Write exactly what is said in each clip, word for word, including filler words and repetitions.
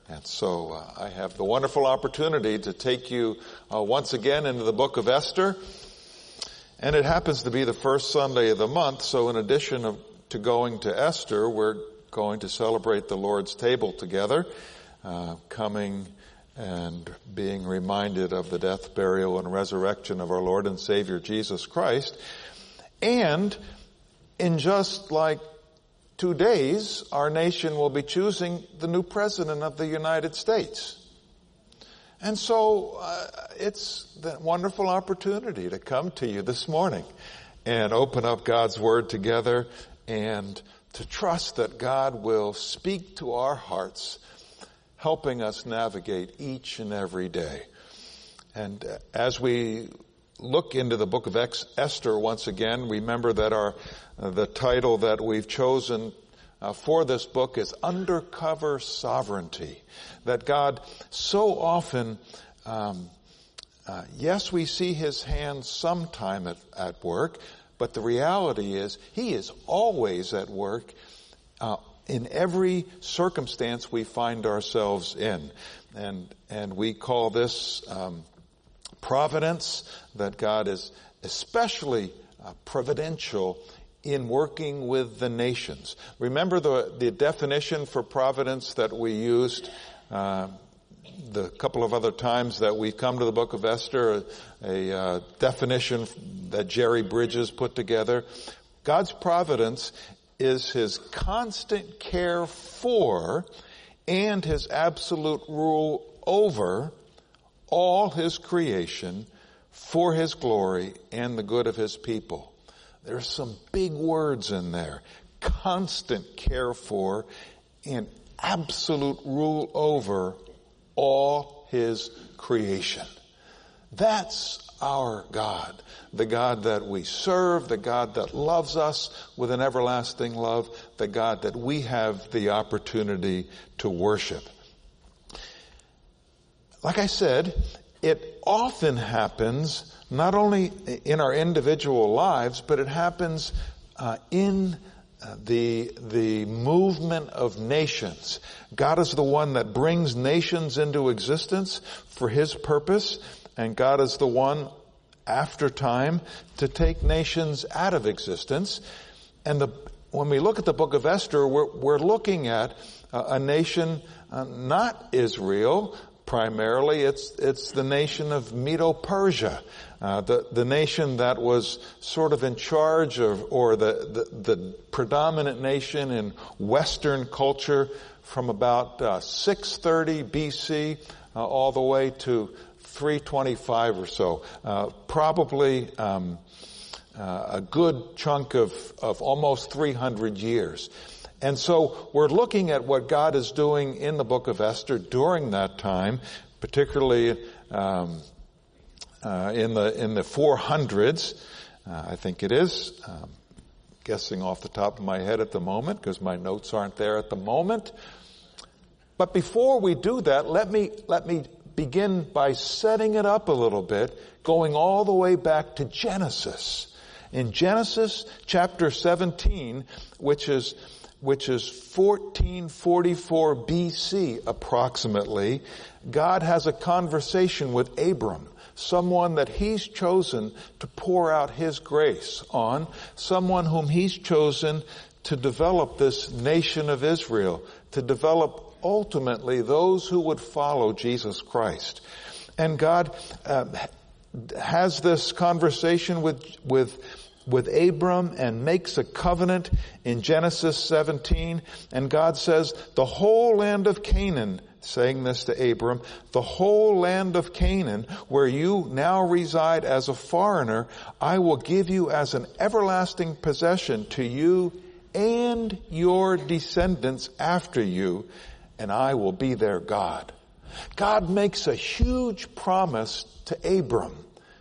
And so uh, I have the wonderful opportunity to take you uh, once again into the book of Esther. And it happens to be the first Sunday of the month, so in addition of, to going to Esther, we're going to celebrate the Lord's table together, uh, coming and being reminded of the death, burial, and resurrection of our Lord and Savior Jesus Christ. And in just like two days, our nation will be choosing the new president of the United States. And so uh, it's that wonderful opportunity to come to you this morning and open up God's Word together and to trust that God will speak to our hearts, helping us navigate each and every day. And uh, as we look into the book of Esther once again, remember that our uh, the title that we've chosen uh, for this book is Undercover Sovereignty. That God so often, um, uh, yes, we see His hand sometime at, at work, but the reality is He is always at work uh, in every circumstance we find ourselves in. And and we call this um, providence, that God is especially uh, providential in working with the nations. Remember the, the definition for providence that we used uh, the couple of other times that we've come to the book of Esther, a, a uh, definition that Jerry Bridges put together. God's providence is His constant care for and His absolute rule over all His creation for His glory and the good of His people. There's some big words in there. Constant care for and absolute rule over all His creation. That's our God. The God that we serve, the God that loves us with an everlasting love, the God that we have the opportunity to worship. Like I said, it often happens not only in our individual lives, but it happens uh, in uh, the the movement of nations. God is the one that brings nations into existence for His purpose, and God is the one after time to take nations out of existence. And the when we look at the book of Esther, we're, we're looking at uh, a nation, uh, not Israel. Primarily, it's it's the nation of Medo-Persia, uh, the the nation that was sort of in charge of, or the the, the predominant nation in Western culture from about uh, six thirty B C uh, all the way to three twenty-five or so. Uh, probably um, uh, a good chunk of of almost three hundred years. And so we're looking at what God is doing in the book of Esther during that time, particularly um, uh, in the in the four hundreds, uh, I think it is. Um, guessing off the top of my head at the moment, because my notes aren't there at the moment. But before we do that, let me let me begin by setting it up a little bit, going all the way back to Genesis. In Genesis chapter seventeen, which is which is fourteen forty-four B C approximately, God has a conversation with Abram, someone that He's chosen to pour out His grace on, someone whom He's chosen to develop this nation of Israel, to develop ultimately those who would follow Jesus Christ. And God uh, has this conversation with with with Abram and makes a covenant in Genesis seventeen. And God says, the whole land of Canaan, saying this to Abram, the whole land of Canaan, where you now reside as a foreigner, I will give you as an everlasting possession to you and your descendants after you, and I will be their God. God makes a huge promise to Abram.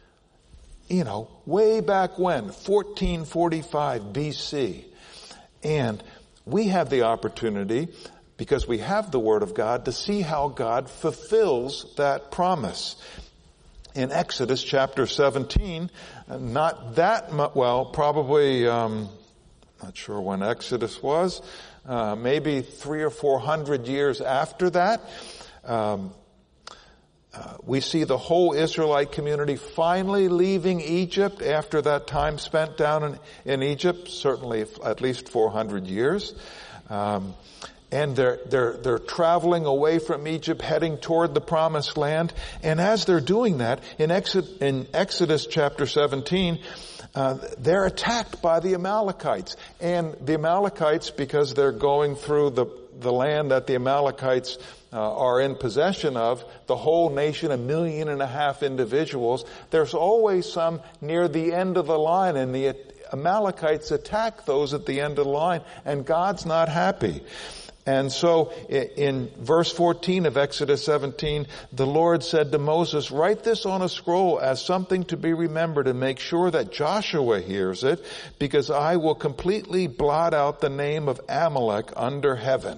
You know, way back when, fourteen forty-five B C. And we have the opportunity, because we have the Word of God, to see how God fulfills that promise. In Exodus chapter seventeen, not that much, well, probably, um, not sure when Exodus was, uh, maybe three or four hundred years after that. Um, uh, we see the whole Israelite community finally leaving Egypt after that time spent down in, in Egypt, certainly at least four hundred years. Um, and they're, they're, they're traveling away from Egypt, heading toward the promised land. And as they're doing that, in Exodus, in Exodus chapter seventeen, Uh, they're attacked by the Amalekites. And the Amalekites, because they're going through the, the land that the Amalekites uh, are in possession of, the whole nation, a million and a half individuals, there's always some near the end of the line, and the Amalekites attack those at the end of the line, and God's not happy. And so in verse fourteen of Exodus seventeen, the Lord said to Moses, "Write this on a scroll as something to be remembered, and make sure that Joshua hears it, because I will completely blot out the name of Amalek under heaven."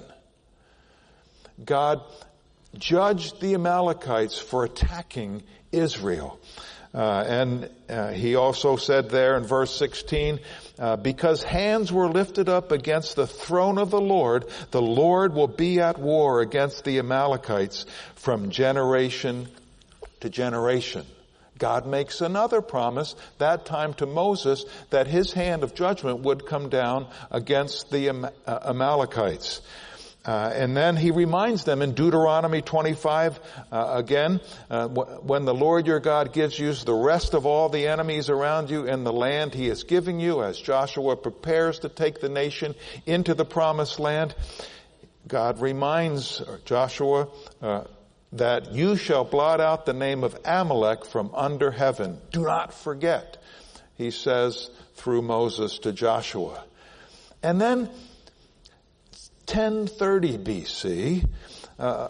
God judged the Amalekites for attacking Israel. Uh, and uh, he also said there in verse sixteen, uh, because hands were lifted up against the throne of the Lord, the Lord will be at war against the Amalekites from generation to generation. God makes another promise, that time to Moses, that his hand of judgment would come down against the Am- uh, Amalekites. Uh, and then he reminds them in Deuteronomy twenty-five, uh, again, uh, w- when the Lord your God gives you the rest of all the enemies around you in the land he is giving you, as Joshua prepares to take the nation into the promised land, God reminds Joshua uh, that you shall blot out the name of Amalek from under heaven. Do not forget, he says through Moses to Joshua. And then ten thirty B C, uh,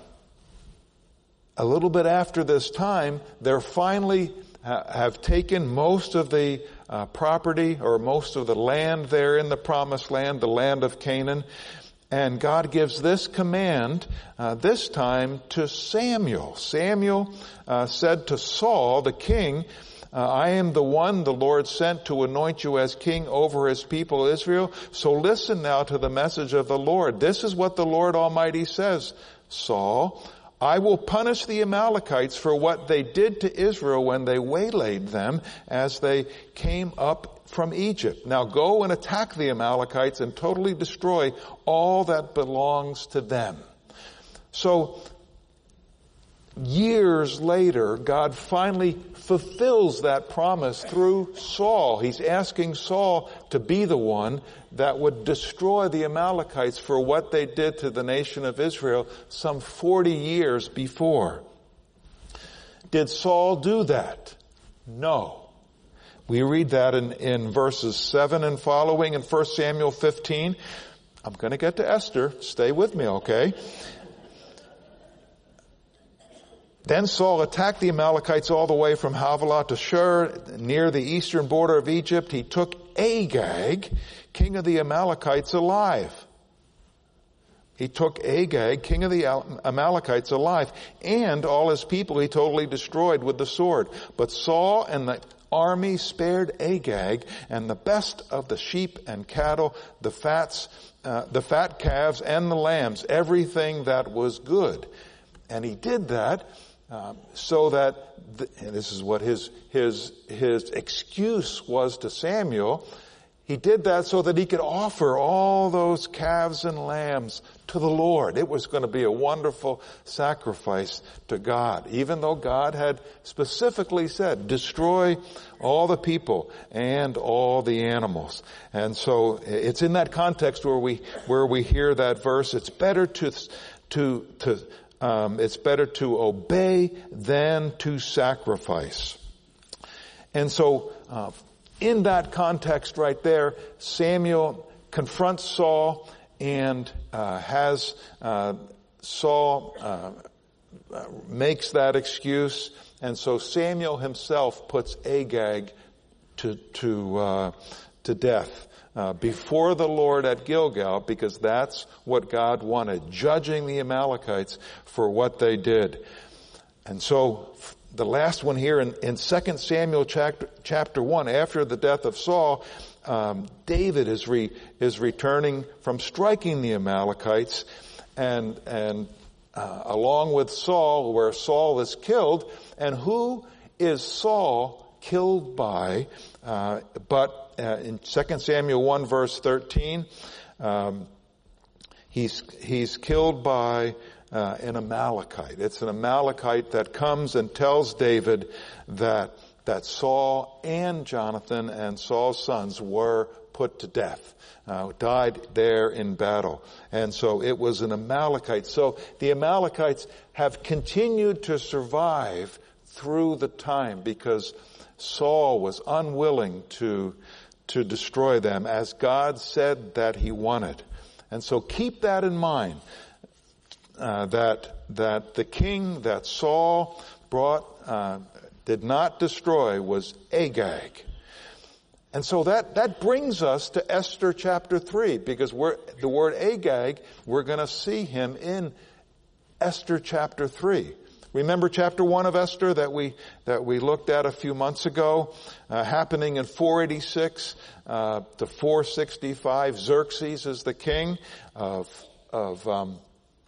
a little bit after this time, they're finally ha- have taken most of the uh, property or most of the land there in the promised land, the land of Canaan. And God gives this command, uh, this time to Samuel. Samuel uh, said to Saul, the king, Uh, I am the one the Lord sent to anoint you as king over his people Israel. So listen now to the message of the Lord. This is what the Lord Almighty says, Saul, I will punish the Amalekites for what they did to Israel when they waylaid them as they came up from Egypt. Now go and attack the Amalekites and totally destroy all that belongs to them. So years later, God finally fulfills that promise through Saul. He's asking Saul to be the one that would destroy the Amalekites for what they did to the nation of Israel some forty years before. Did Saul do that? No. We read that in, in verses seven and following in First Samuel fifteen. I'm going to get to Esther. Stay with me, okay? Then Saul attacked the Amalekites all the way from Havilah to Shur, near the eastern border of Egypt. He took Agag, king of the Amalekites, alive. He took Agag, king of the Amalekites, alive, and all his people he totally destroyed with the sword. But Saul and the army spared Agag and the best of the sheep and cattle, the fats, uh, the fat calves and the lambs, everything that was good. And he did that Um, so that, the, and this is what his, his, his excuse was to Samuel, he did that so that he could offer all those calves and lambs to the Lord. It was going to be a wonderful sacrifice to God, even though God had specifically said, destroy all the people and all the animals. And so it's in that context where we, where we hear that verse, it's better to, to, to, Um, it's better to obey than to sacrifice. And so, uh, in that context right there, Samuel confronts Saul and uh, has uh, Saul uh, makes that excuse, and so Samuel himself puts Agag to to uh, to death. Uh, before the Lord at Gilgal, because that's what God wanted, judging the Amalekites for what they did. And so the last one here in, in Second Samuel chapter, chapter one, after the death of Saul, um, David is re, is returning from striking the Amalekites, and and uh, along with Saul, where Saul is killed. And who is Saul killed by? Uh, but uh, in Second Samuel one verse thirteen, um, he's he's killed by uh, an Amalekite. It's an Amalekite that comes and tells David that that Saul and Jonathan and Saul's sons were put to death, uh, died there in battle. And so it was an Amalekite. So the Amalekites have continued to survive through the time because Saul was unwilling to, to destroy them as God said that he wanted. And so keep that in mind, uh, that, that the king that Saul brought, uh, did not destroy was Agag. And so that, that brings us to Esther chapter three, because we're, the word Agag, we're going to see him in Esther chapter three. Remember chapter one of Esther that we, that we looked at a few months ago, uh, happening in four eighty-six, uh, to four sixty-five. Xerxes is the king of, of, um,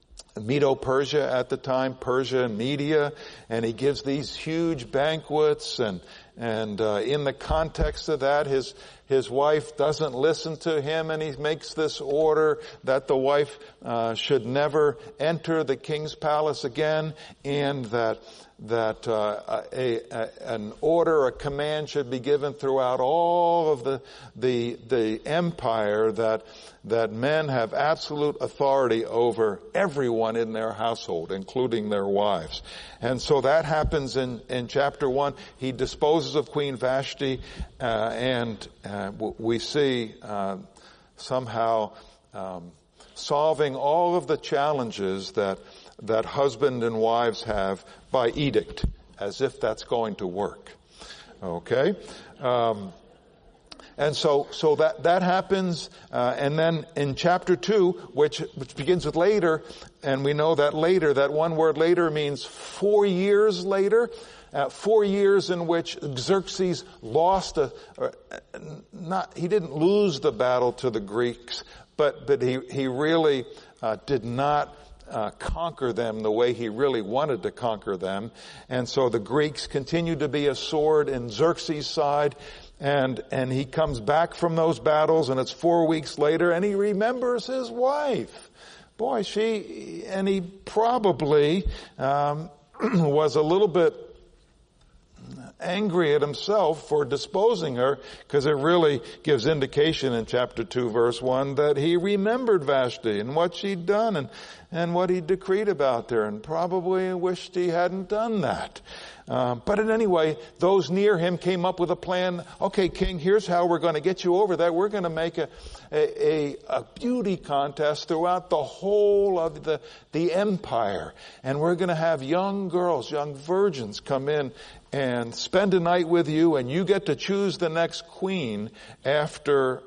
Medo-Persia at the time, Persia and Media, and he gives these huge banquets, and and uh, in the context of that, his his wife doesn't listen to him, and he makes this order that the wife uh, should never enter the king's palace again, and that that uh, a, a an order, a command should be given throughout all of the the the empire that that men have absolute authority over everyone in their household, including their wives. And so that happens in in chapter one. He disposes of Queen Vashti, uh, and uh, we see uh, somehow um, solving all of the challenges that that husband and wives have by edict, as if that's going to work. Okay? Um, and so, so that, that happens, uh, and then in chapter two, which, which begins with later, and we know that later, that one word later means four years later, uh, four years in which Xerxes lost a, or not, he didn't lose the battle to the Greeks, but, but he, he really, uh, did not Uh, conquer them the way he really wanted to conquer them. And so the Greeks continue to be a sword in Xerxes' side, and and he comes back from those battles, and it's four weeks later, and he remembers his wife. Boy, she, and he probably um, was a little bit angry at himself for disposing her, because it really gives indication in chapter two verse one that he remembered Vashti and what she'd done and and what he decreed about her, and probably wished he hadn't done that. Um, but in any way, those near him came up with a plan. Okay, king, here's how we're going to get you over that. We're going to make a, a, a beauty contest throughout the whole of the, the empire. And we're going to have young girls, young virgins come in and spend a night with you, and you get to choose the next queen after,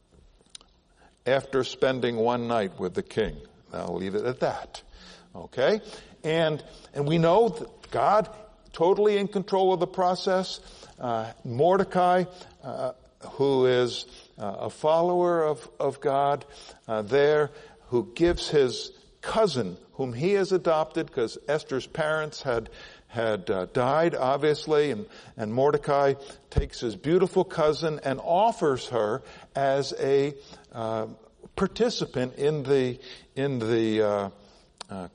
after spending one night with the king. I'll leave it at that. Okay? And, and we know that God, totally in control of the process. Uh, Mordecai, uh, who is uh, a follower of, of God, uh, there, who gives his cousin, whom he has adopted, because Esther's parents had, had uh, died, obviously, and, and Mordecai takes his beautiful cousin and offers her as a, uh, participant in the, in the, uh, uh,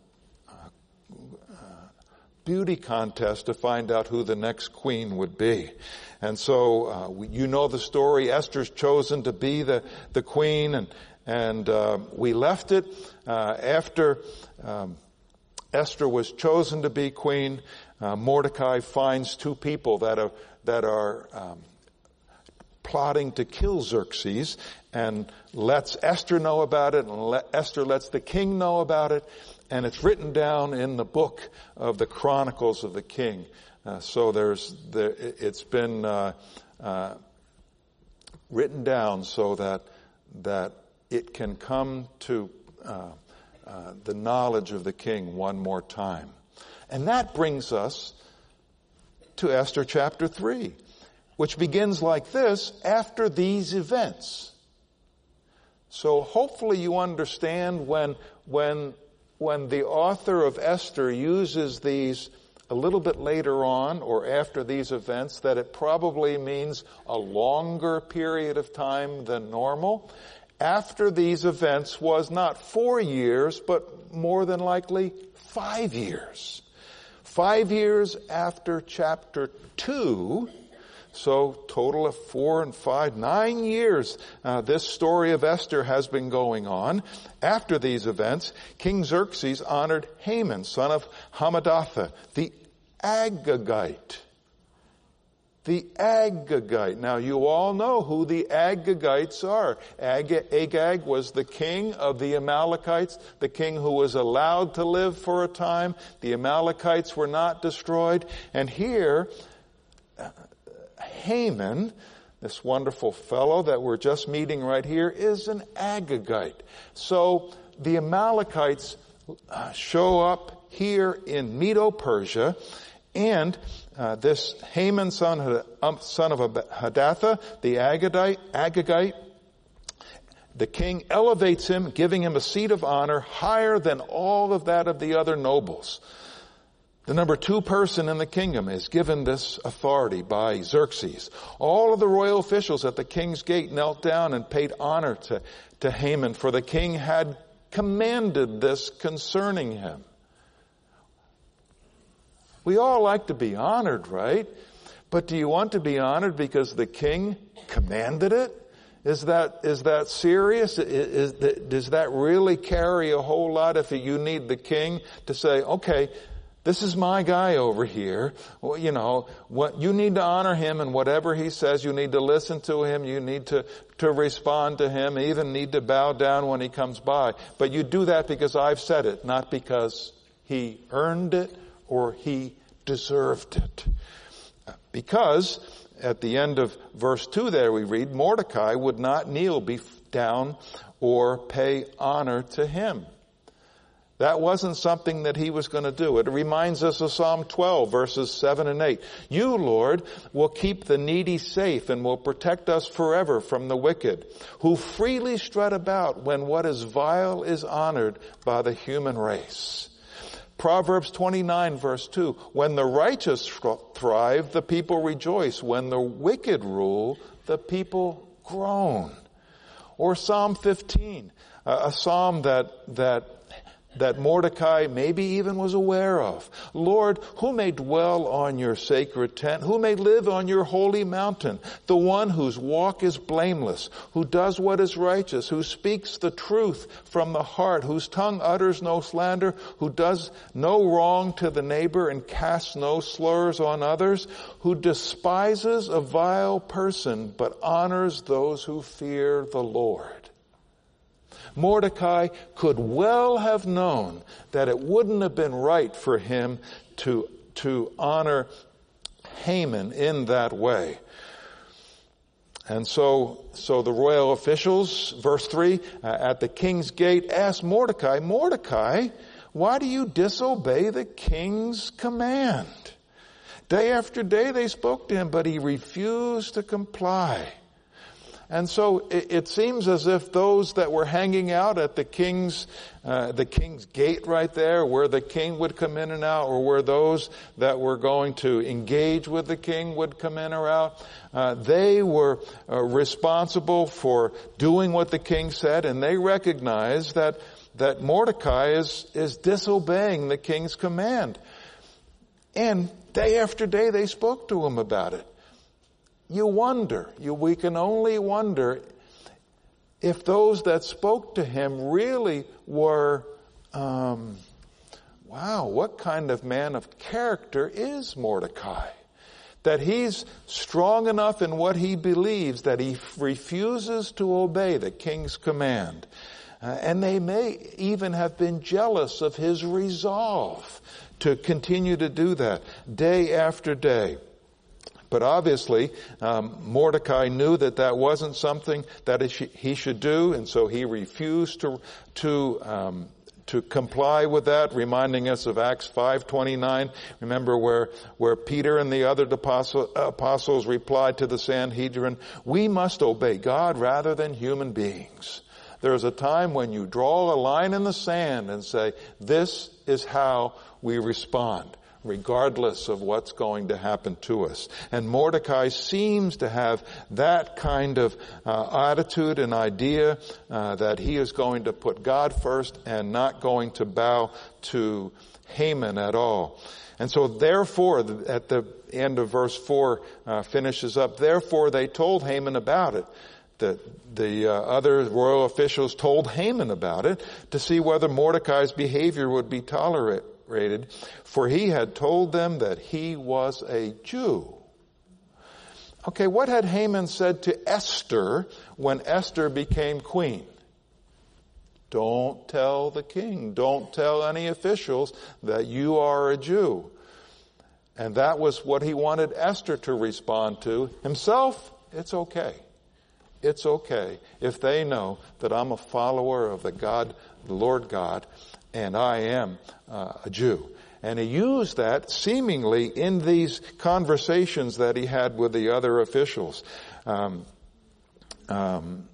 beauty contest to find out who the next queen would be. And so, uh, we, you know the story. Esther's chosen to be the, the queen, and, and, uh, we left it, uh, after, um, Esther was chosen to be queen. Uh, Mordecai finds two people that are, that are, um, plotting to kill Xerxes, and lets Esther know about it, and let, Esther lets the king know about it, and it's written down in the book of the Chronicles of the King. Uh, so there's, there, it's been uh, uh, written down so that that it can come to uh, uh, the knowledge of the king one more time, and that brings us to Esther chapter three. which begins like this: after these events. So hopefully you understand when, when, when the author of Esther uses these a little bit later on or after these events, that it probably means a longer period of time than normal. After these events was not four years, but more than likely five years. Five years after chapter two, so total of four and five, nine years, uh, this story of Esther has been going on. After these events, King Xerxes honored Haman, son of Hammedatha, the Agagite. The Agagite. Now you all know who the Agagites are. Ag- Agag was the king of the Amalekites, the king who was allowed to live for a time. The Amalekites were not destroyed. And here, Haman, this wonderful fellow that we're just meeting right here, is an Agagite. So the Amalekites show up here in Medo-Persia, and uh, this Haman, son, um, son of Hadassah, the Agagite, Agagite, the king elevates him, giving him a seat of honor higher than all of that of the other nobles. The number two person in the kingdom is given this authority by Xerxes. All of the royal officials at the king's gate knelt down and paid honor to, to Haman, for the king had commanded this concerning him. We all like to be honored, right? But do you want to be honored because the king commanded it? Is that, is that serious? Is, is, does that really carry a whole lot if you need the king to say, okay, this is my guy over here. Well, you know, what, you need to honor him, and whatever he says, you need to listen to him. You need to, to respond to him, even need to bow down when he comes by. But you do that because I've said it, not because he earned it or he deserved it. Because at the end of verse two there we read, Mordecai would not kneel be down or pay honor to him. That wasn't something that he was going to do. It reminds us of Psalm twelve, verses seven and eight. You, Lord, will keep the needy safe and will protect us forever from the wicked, who freely strut about when what is vile is honored by the human race. Proverbs twenty-nine, verse two. When the righteous thrive, the people rejoice. When the wicked rule, the people groan. Or Psalm fifteen, a psalm that, that that Mordecai maybe even was aware of. Lord, who may dwell on your sacred tent? Who may live on your holy mountain? The one whose walk is blameless, who does what is righteous, who speaks the truth from the heart, whose tongue utters no slander, who does no wrong to the neighbor and casts no slurs on others, who despises a vile person but honors those who fear the Lord. Mordecai could well have known that it wouldn't have been right for him to, to honor Haman in that way. And so, so the royal officials, verse three, uh, at the king's gate asked Mordecai, Mordecai, why do you disobey the king's command? Day after day they spoke to him, but he refused to comply. And so it, it seems as if those that were hanging out at the king's, uh, the king's gate right there, where the king would come in and out, or where those that were going to engage with the king would come in or out, uh, they were uh, responsible for doing what the king said, and they recognized that that Mordecai is is disobeying the king's command. And day after day they spoke to him about it. You wonder, you, we can only wonder if those that spoke to him really were, um, wow, what kind of man of character is Mordecai? That he's strong enough in what he believes that he refuses to obey the king's command. Uh, and they may even have been jealous of his resolve to continue to do that day after day. But obviously, um, Mordecai knew that that wasn't something that he should do, and so he refused to to um, to comply with that, reminding us of Acts five twenty-nine. Remember where, where Peter and the other apostle, apostles replied to the Sanhedrin, we must obey God rather than human beings. There's a time when you draw a line in the sand and say, this is how we respond, regardless of what's going to happen to us. And Mordecai seems to have that kind of uh, attitude and idea uh, that he is going to put God first and not going to bow to Haman at all. And so therefore, at the end of verse four uh, finishes up, therefore they told Haman about it. The, the uh, other royal officials told Haman about it to see whether Mordecai's behavior would be tolerated, for he had told them that he was a Jew. Okay, what had Haman said to Esther when Esther became queen? Don't tell the king, don't tell any officials that you are a Jew. And that was what he wanted Esther to respond to. Himself, it's okay. It's okay if they know that I'm a follower of the God, the Lord God, and I am uh, a Jew. And he used that seemingly in these conversations that he had with the other officials. Um, um,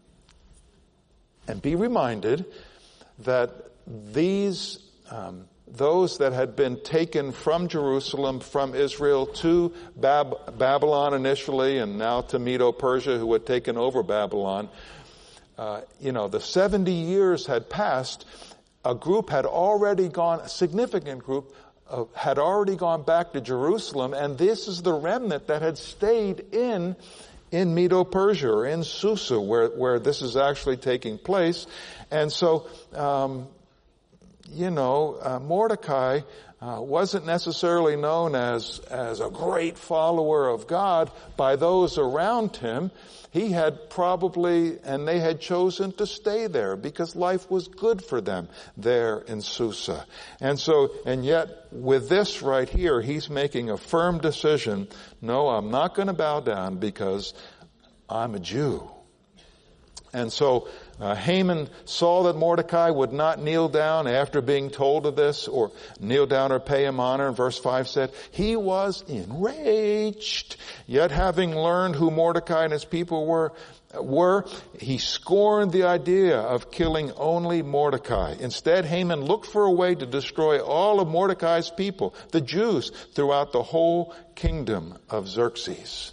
and be reminded that these um, those that had been taken from Jerusalem, from Israel to Bab- Babylon initially, and now to Medo-Persia, who had taken over Babylon, uh, you know, the seventy years had passed. A group had already gone, a significant group, uh, had already gone back to Jerusalem, and this is the remnant that had stayed in in Medo-Persia, or in Susa, where, where this is actually taking place. And so, um, you know, uh, Mordecai uh, wasn't necessarily known as, as a great follower of God by those around him. He had probably, and they had chosen to stay there because life was good for them there in Susa. And so, and yet with this right here, he's making a firm decision. No, I'm not going to bow down because I'm a Jew. And so uh, Haman saw that Mordecai would not kneel down after being told of this, or kneel down or pay him honor. Verse five said, he was enraged. Yet having learned who Mordecai and his people were, were, he scorned the idea of killing only Mordecai. Instead, Haman looked for a way to destroy all of Mordecai's people, the Jews, throughout the whole kingdom of Xerxes.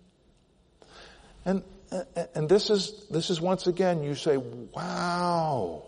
And And this is, this is once again, you say, wow,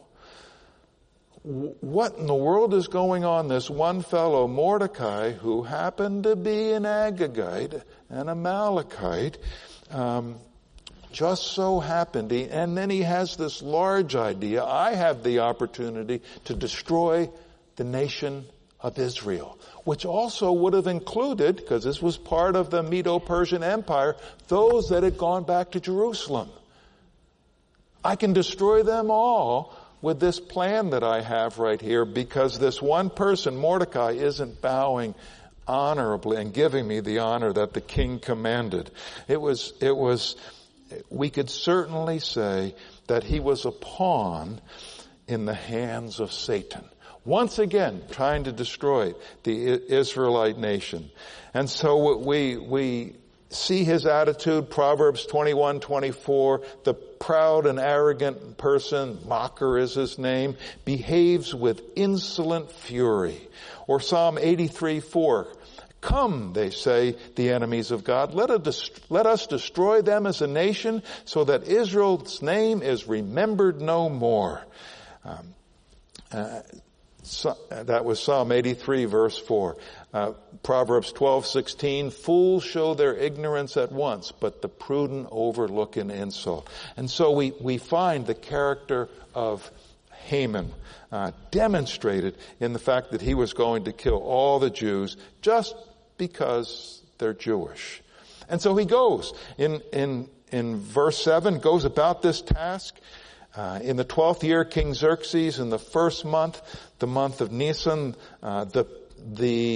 what in the world is going on? This one fellow, Mordecai, who happened to be an Agagite, an Amalekite, um, just so happened, he, and then he has this large idea, I have the opportunity to destroy the nation of Israel, which also would have included, because this was part of the Medo-Persian Empire, those that had gone back to Jerusalem. I can destroy them all with this plan that I have right here, because this one person, Mordecai, isn't bowing honorably and giving me the honor that the king commanded. It was, it was, we could certainly say that he was a pawn in the hands of Satan. Once again, trying to destroy the Israelite nation. And so we, we see his attitude, Proverbs twenty-one twenty-four, the proud and arrogant person, mocker is his name, behaves with insolent fury. Or Psalm eighty-three four, come, they say, the enemies of God, let us, let us destroy them as a nation so that Israel's name is remembered no more. Um, uh, So, that was Psalm eighty-three verse four. Uh, Proverbs twelve sixteen, fools show their ignorance at once, but the prudent overlook an insult. And so we, we find the character of Haman uh, demonstrated in the fact that he was going to kill all the Jews just because they're Jewish. And so he goes in, in, in verse seven, goes about this task. Uh, in the twelfth year, King Xerxes, in the first month, the month of Nisan, uh, the, the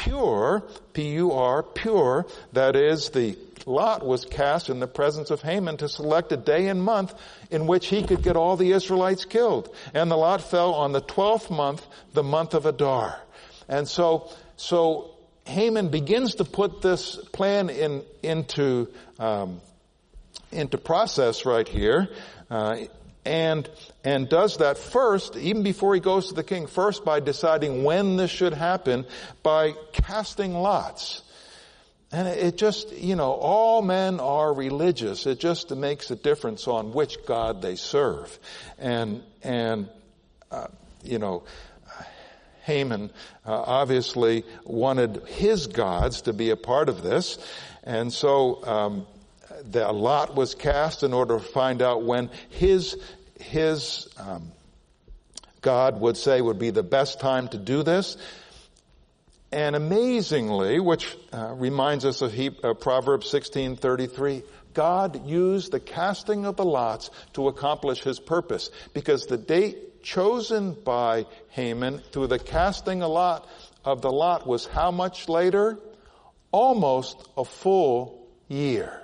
pur, P U R, pur, that is, the lot was cast in the presence of Haman to select a day and month in which he could get all the Israelites killed. And the lot fell on the twelfth month, the month of Adar. And so, so Haman begins to put this plan in, into, um, into process right here, uh, and, and does that first, even before he goes to the king, first by deciding when this should happen, by casting lots. And it just, you know, all men are religious. It just makes a difference on which God they serve. And, and, uh, you know, Haman uh, obviously wanted his gods to be a part of this. And so, um, the lot was cast in order to find out when his, his, um, God would say would be the best time to do this. And amazingly, which uh, reminds us of he, uh, Proverbs sixteen thirty-three, God used the casting of the lots to accomplish his purpose, because the date chosen by Haman through the casting a lot of the lot was how much later? Almost a full year.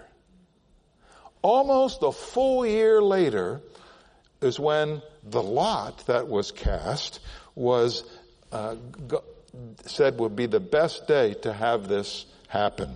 Almost a full year later is when the lot that was cast was uh, go- said would be the best day to have this happen.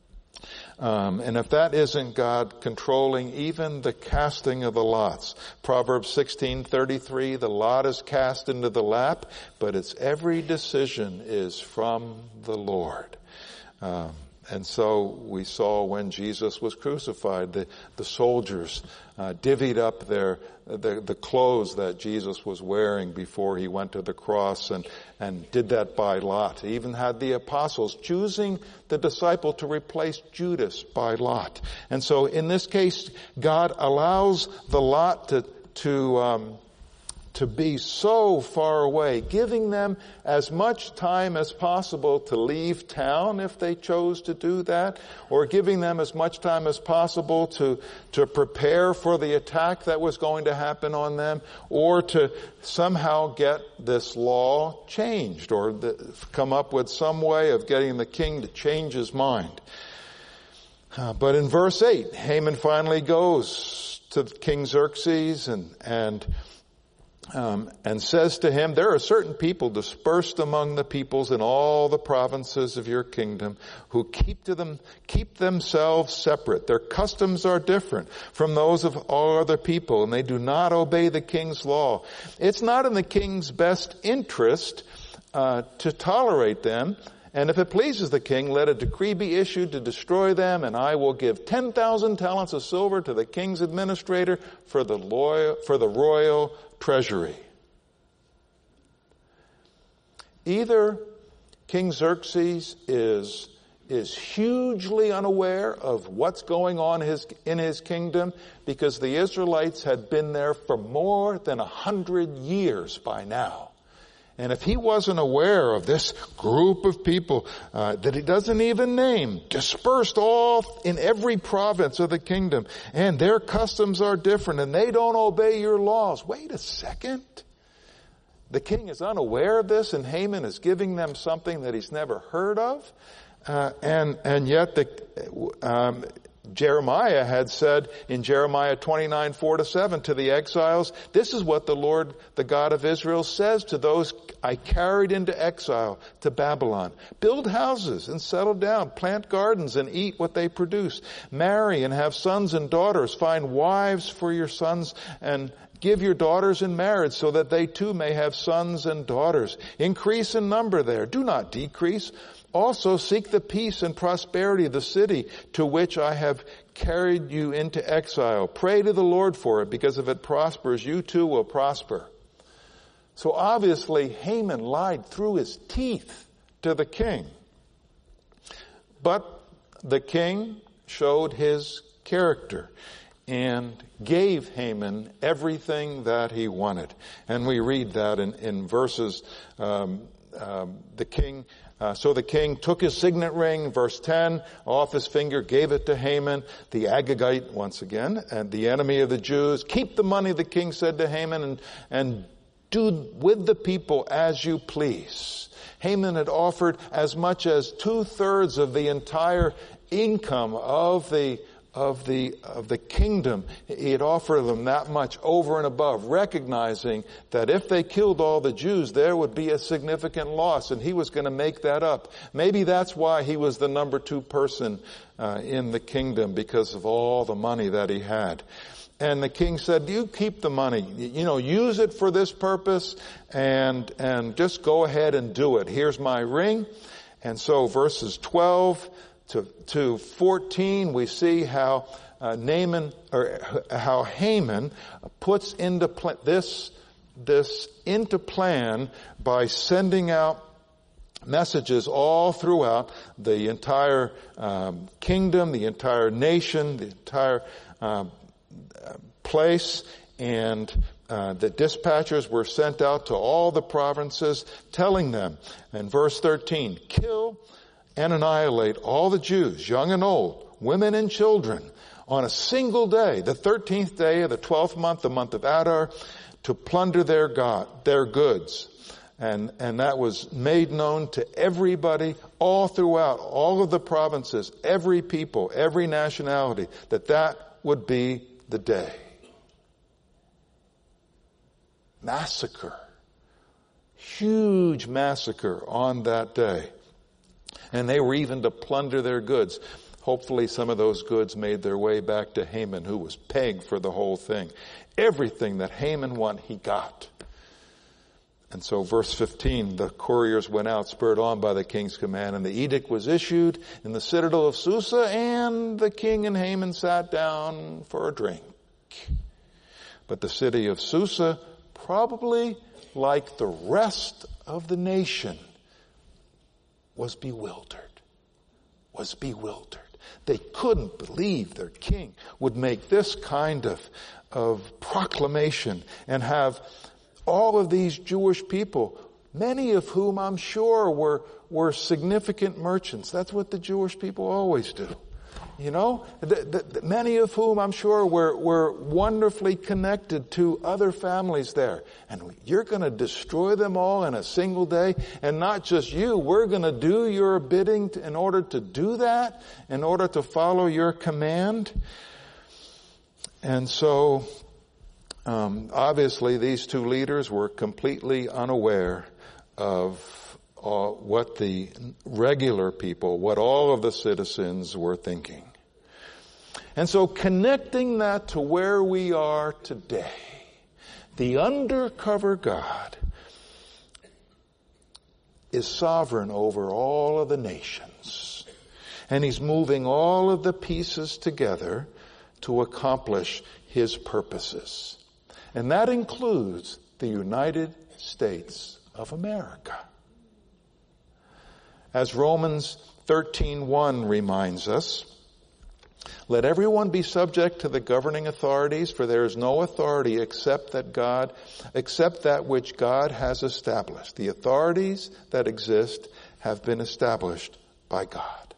Um, and if that isn't God controlling even the casting of the lots, Proverbs sixteen thirty-three, the lot is cast into the lap, but its every decision is from the Lord. Um, and so we saw when Jesus was crucified, the, the soldiers uh, divvied up their the, the clothes that Jesus was wearing before he went to the cross, and, and did that by lot. He even had the apostles choosing the disciple to replace Judas by lot. And so in this case, God allows the lot to to um, to be so far away, giving them as much time as possible to leave town if they chose to do that, or giving them as much time as possible to, to prepare for the attack that was going to happen on them, or to somehow get this law changed, or the, come up with some way of getting the king to change his mind. Uh, but in verse eight, Haman finally goes to King Xerxes and, and Um, and says to him, there are certain people dispersed among the peoples in all the provinces of your kingdom who keep to them, keep themselves separate. Their customs are different from those of all other people, and they do not obey the king's law. It's not in the king's best interest uh, to tolerate them. And if it pleases the king, let a decree be issued to destroy them, and I will give ten thousand talents of silver to the king's administrator for the loyal, for the royal treasury. Either King Xerxes is, is hugely unaware of what's going on his, in his kingdom, because the Israelites had been there for more than a hundred years by now. And if he wasn't aware of this group of people uh, that he doesn't even name, dispersed all in every province of the kingdom, and their customs are different, and they don't obey your laws. Wait a second. The king is unaware of this, and Haman is giving them something that he's never heard of. Uh, and and yet the um, Jeremiah had said in Jeremiah twenty-nine, four to seven to the exiles, this is what the Lord, the God of Israel, says to those I carried into exile to Babylon. Build houses and settle down. Plant gardens and eat what they produce. Marry and have sons and daughters. Find wives for your sons and give your daughters in marriage so that they too may have sons and daughters. Increase in number there. Do not decrease. Also seek the peace and prosperity of the city to which I have carried you into exile. Pray to the Lord for it, because if it prospers, you too will prosper. So obviously Haman lied through his teeth to the king. But the king showed his character and gave Haman everything that he wanted. And we read that in, in verses, um, um, the king... Uh, so the king took his signet ring, verse ten, off his finger, gave it to Haman, the Agagite, once again, and the enemy of the Jews. Keep the money, the king said to Haman, and, and Do with the people as you please. Haman had offered as much as two-thirds of the entire income of the of the of the kingdom. He had offered them that much over and above, recognizing that if they killed all the Jews, there would be a significant loss, and he was going to make that up. Maybe that's why he was the number two person uh, in the kingdom, because of all the money that he had. And the king said, you keep the money, you know, use it for this purpose, and and just go ahead and do it. Here's my ring. And so verses twelve to, to fourteen, we see how uh, Naaman, or how Haman puts into pl- this, this into plan by sending out messages all throughout the entire um, kingdom, the entire nation, the entire um, place, and uh, the dispatchers were sent out to all the provinces, telling them in verse thirteen, kill and annihilate all the Jews, young and old, women and children, on a single day, the thirteenth day of the twelfth month, the month of Adar, to plunder their God, their goods. And, and that was made known to everybody all throughout, all of the provinces, every people, every nationality, that that would be the day. Massacre. Huge massacre on that day. And they were even to plunder their goods. Hopefully some of those goods made their way back to Haman, who was paying for the whole thing. Everything that Haman wanted, he got. And so verse fifteen, the couriers went out, spurred on by the king's command, and the edict was issued in the citadel of Susa, and the king and Haman sat down for a drink. But the city of Susa, probably like the rest of the nation, was bewildered, was bewildered. They couldn't believe their king would make this kind of, of proclamation and have all of these Jewish people, many of whom I'm sure were, were significant merchants. That's what the Jewish people always do. You know, the, the, many of whom I'm sure were, were wonderfully connected to other families there. And you're going to destroy them all in a single day. And not just you, we're going to do your bidding to, in order to do that, in order to follow your command. And so, um, obviously these two leaders were completely unaware of uh, what the regular people, what all of the citizens were thinking. And so connecting that to where we are today, the undercover God is sovereign over all of the nations. And he's moving all of the pieces together to accomplish his purposes. And that includes the United States of America. As Romans thirteen one reminds us, let everyone be subject to the governing authorities, for there is no authority except that God, except that which God has established. The authorities that exist have been established by God.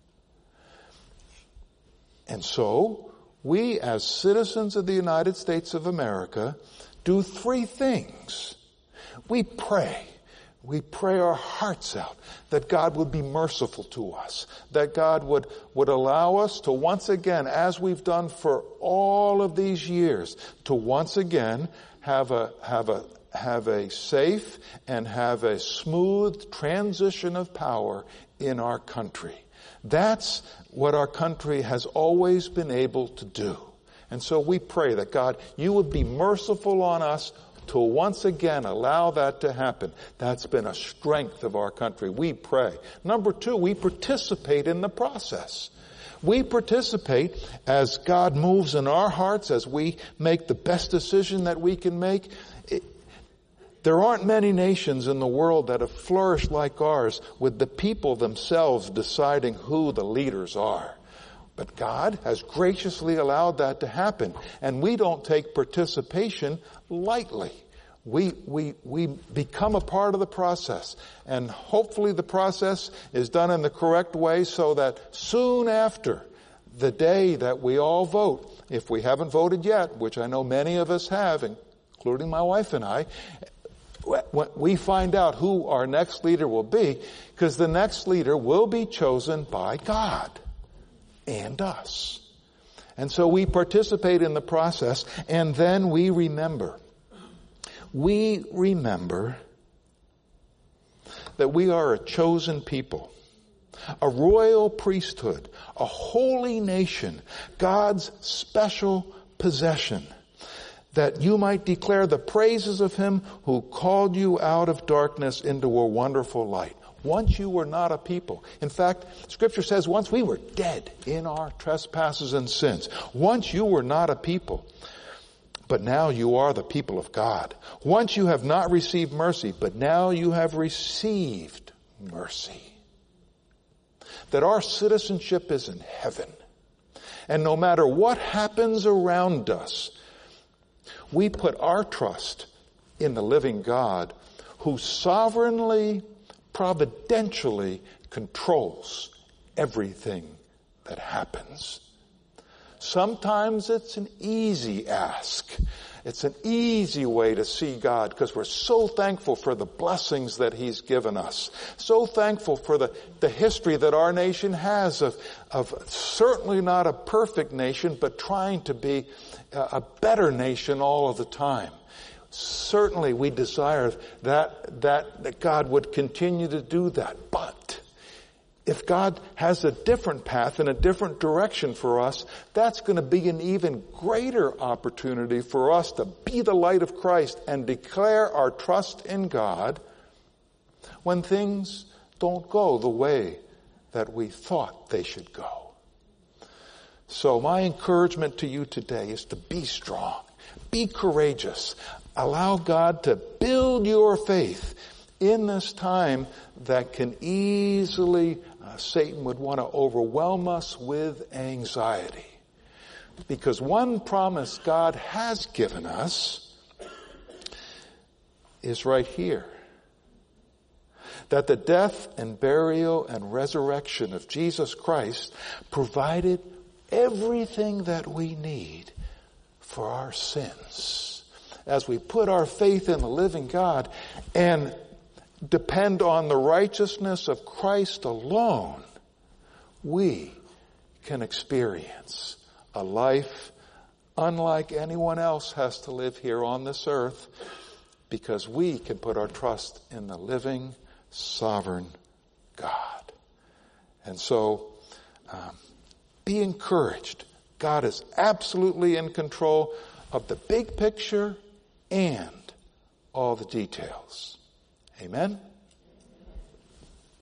And so, we as citizens of the United States of America do three things. We pray. We pray our hearts out that God would be merciful to us, that God would, would allow us to once again, as we've done for all of these years, to once again have a, have a, have a safe and have a smooth transition of power in our country. That's what our country has always been able to do. And so we pray that God, you would be merciful on us to once again allow that to happen. That's been a strength of our country. We pray. Number two, we participate in the process. We participate as God moves in our hearts, as we make the best decision that we can make. It, there aren't many nations in the world that have flourished like ours, with the people themselves deciding who the leaders are. But God has graciously allowed that to happen. And we don't take participation lightly. We, we, we become a part of the process. And hopefully the process is done in the correct way, so that soon after the day that we all vote, if we haven't voted yet, which I know many of us have, including my wife and I, when we find out who our next leader will be, because the next leader will be chosen by God and us. And so we participate in the process, and then we remember. We remember that we are a chosen people, a royal priesthood, a holy nation, God's special possession, that you might declare the praises of him who called you out of darkness into a wonderful light. Once you were not a people. In fact, Scripture says once we were dead in our trespasses and sins. Once you were not a people. But now you are the people of God. Once you have not received mercy, but now you have received mercy. That our citizenship is in heaven. And no matter what happens around us, we put our trust in the living God who sovereignly, providentially controls everything that happens. Sometimes it's an easy ask. It's an easy way to see God because we're so thankful for the blessings that he's given us. So thankful for the, the history that our nation has of, of certainly not a perfect nation, but trying to be a, a better nation all of the time. Certainly we desire that, that, that God would continue to do that. But if God has a different path and a different direction for us, that's going to be an even greater opportunity for us to be the light of Christ and declare our trust in God when things don't go the way that we thought they should go. So my encouragement to you today is to be strong, be courageous, allow God to build your faith in this time that can easily Uh, Satan would want to overwhelm us with anxiety. Because one promise God has given us is right here. That the death and burial and resurrection of Jesus Christ provided everything that we need for our sins. As we put our faith in the living God and depend on the righteousness of Christ alone, we can experience a life unlike anyone else has to live here on this earth, because we can put our trust in the living, sovereign God. And so, um, be encouraged. God is absolutely in control of the big picture and all the details. Amen?